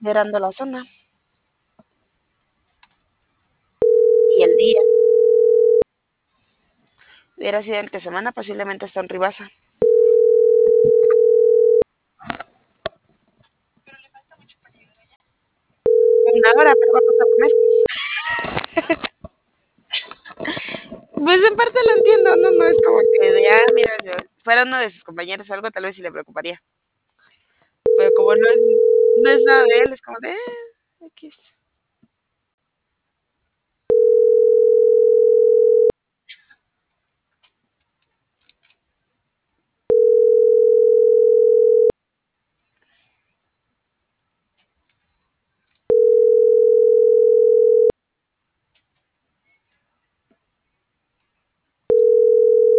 considerando la zona y el día. Hubiera sido entre semana, posiblemente está en Ribasa. Una hora, pero vamos a comer. Pues en parte lo entiendo, no, no es como que de, mira, yo, fuera uno de sus compañeros o algo, tal vez sí le preocuparía. Pero como no es nada de él, es como de, X.